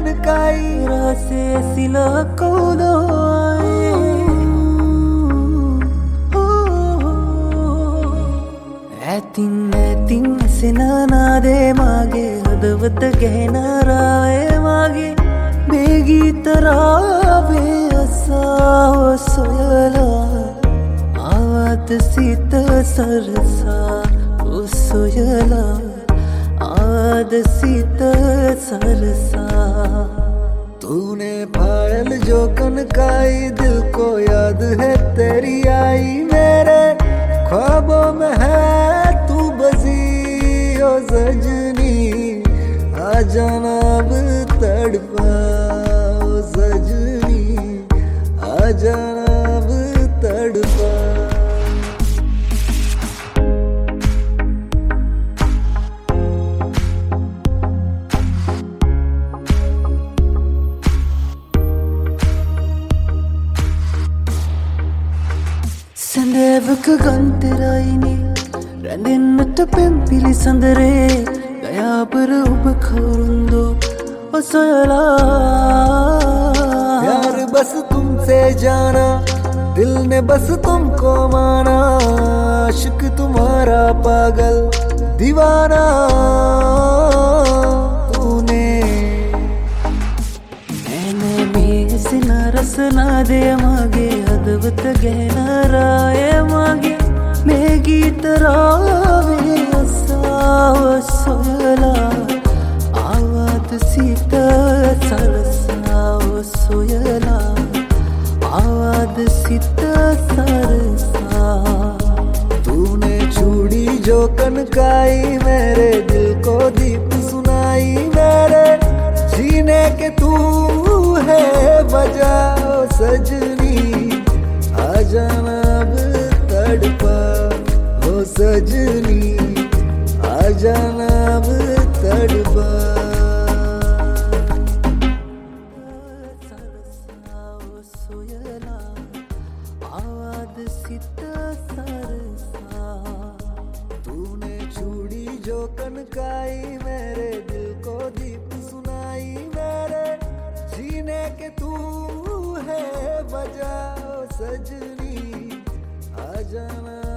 Kankai rase sila kaulo ඇතින් සෙනනාදේ මාගේ හදවත ගැහෙනරාවේ මාගේ මේ ගීතරාවේ අසාව සොයලා ආවද සිත සරසා සොයලා आवाद सीत सरसा तूने पायल जो कनकाई दिल को याद है तेरी आई मेरे ख्वाबों में है तू बसी ओ सजनी आ जाना अब तड़पा ओ सजनी आ जाना अब तड़पा සැඳෑවක ගන්තරයිනේ රැඳෙන්නට පෙම්පිලි සඳරේ දයාපර ඔබ කවුරුන්දෝ ඔසොයලා प्यार बस तुमसे जाना दिल ने बस तुमको माना आशिक तुम्हारा पागल दीवाना तूने मैंने मेसिन रसनादे मागे हदवत गहनराए मागे මේ ගීතරාවේ අසාව සොයලා ආවද සිත සරසාව සොයලා ආවද සිත सरसा तूने चूड़ी जो कनकाई मेरे दिल को दीप सुनाई मेरे जीने के तू है वजह सजनी आ जाना अब तड़पा ओ सजनी आ जाना अब तड़पा तूने चूड़ी जो कनकाई मेरे दिल को दीप सुनाई मेरे जीने के तू है वजह सजनी आ जाना